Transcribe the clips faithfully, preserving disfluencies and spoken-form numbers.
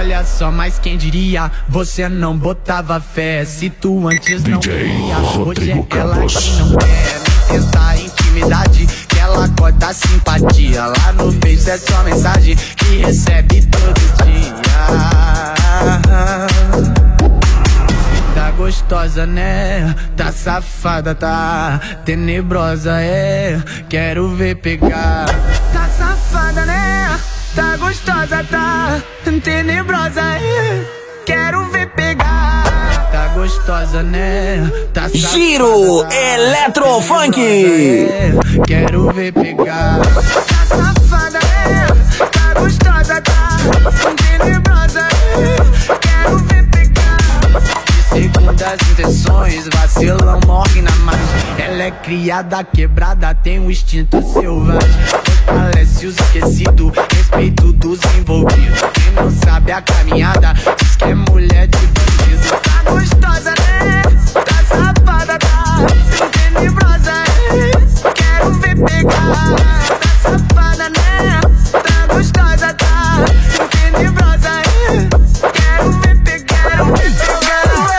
Olha só, mas quem diria, você não botava fé. Se tu antes não queria, hoje é ela que não quer. Nem tentar intimidade, que ela corta simpatia. Lá no Face é só mensagem que recebe todo dia. Tá gostosa, né? Tá safada, tá tenebrosa, é. Quero ver pegar. Tá safada, né? Tá gostosa, tá tenebrosa, é. Quero ver pegar. Tá gostosa, né? Tá safada, Giro Eletrofunk. É. Quero ver pegar. Tá safada, né? Tá gostosa, tá tenebrosa, é. Quero ver pegar. Segundo as intenções, vacilão morre na margem. Ela é criada, quebrada, tem um instinto selvagem. Fortalece os esquecidos, respeito dos envolvidos. Quem não sabe a caminhada, diz que é mulher de bandido. Tá gostosa, né? Tá safada, tá tenebrosa, é. Quero ver pegar. Tá safada, né? Tá gostosa, tá tenebrosa, é. Quero ver pegar. Quero ver pegar.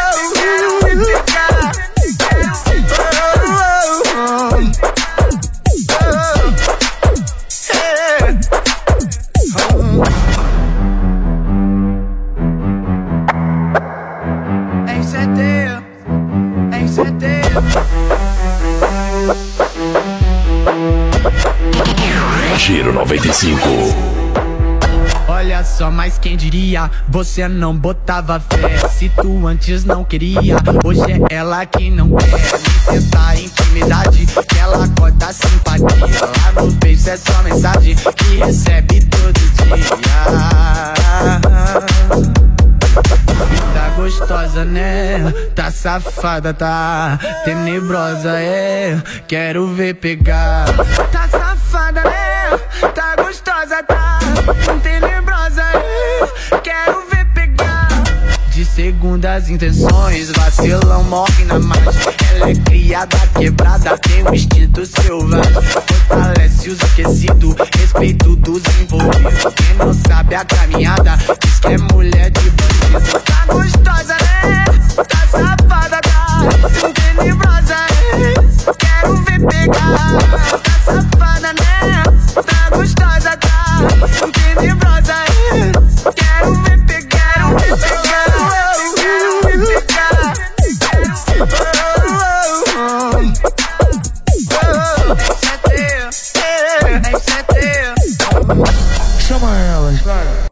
Giro noventa e cinco. Olha só, mas quem diria, você não botava fé. Se tu antes não queria, hoje é ela que não quer. Nem tentar intimidade, que ela corta simpatia. Lá no Face é só mensagem que recebe todo dia. Tá gostosa, né? Tá safada, tá tenebrosa, é. Quero ver pegar. Tá safada, né? Tá gostosa, tá tenebrosa, é. Quero ver pegar. De segundas intenções, vacilão morre na margem. Ela é criada, quebrada, tem um instinto selvagem. Fortalece os esquecidos, respeito dos envolvidos. Quem não sabe a caminhada, diz que é mulher de bandido. Tá gostosa, né? Tá safada, tá tenebrosa, é. Quero ver pegar. Tá safada, né? Tá gostosa, tá tenebrosa, é. Quero ver pegar. Quero ver pegar. Quero ver pegar. Chama elas, vai.